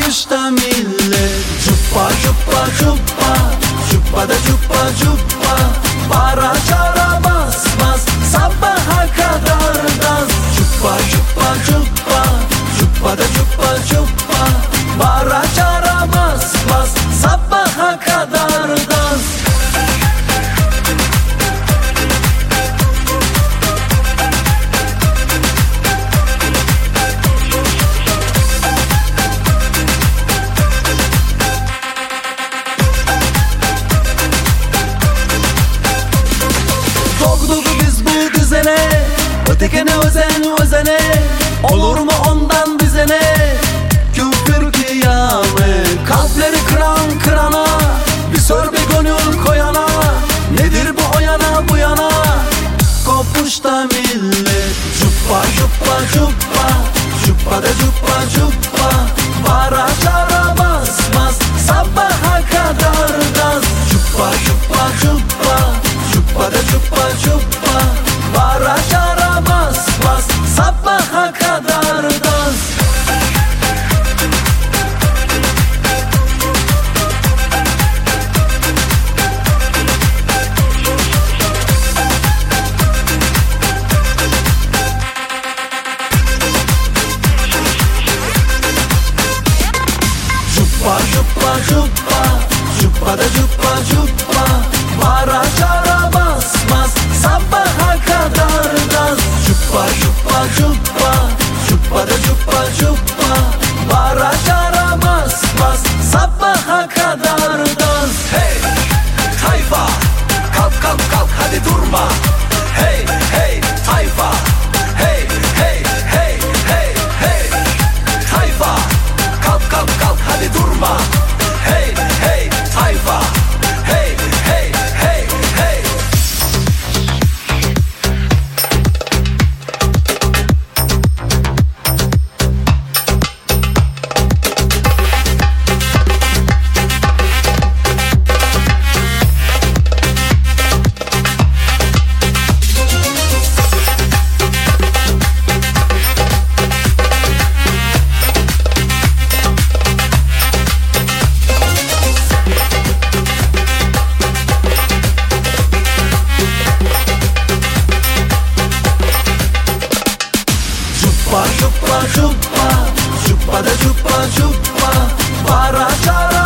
Kopuşta millet cuppa cuppa cuppa, cuppa da cuppa cuppa, bara çara bas bas, sabaha kadar dans. Cuppa cuppa cuppa, cuppa da cuppa cuppa, bara çara bas bas, sabaha kadar dans. Soktuk biz bu düzene, ötekine özen özene, olur mu ondan bize ne? Küfür kıyamet, kalpleri kıran kırana, bir sor bir gönül koyana, nedir bu o yana bu yana? Kopuşta millet cuppa cuppa cuppa, cuppa da cuppa cuppa, bara çara bas bas, sabaha kadar dans. Cuppa cuppa cuppa, cuppa da cuppa cuppa, bara çara bas bas, sabaha kadar dans. Cuppa cuppa cuppa, cuppa da cuppa cuppa, bara çara bas bas, sabaha kadar dans. Cuppa cuppa cuppa, cuppa da cuppa cuppa, bara çara bas bas, sabaha kadar dans. Hey tayfa, kalk kalk kalk hadi durma. Hey hey tayfa, hey hey hey hey hey tayfa, kalk kalk kalk hadi durma. Hey hey tayfa, hey hey hey hey. Cuppa cuppa cuppa, cuppa da cuppa cuppa, bara çara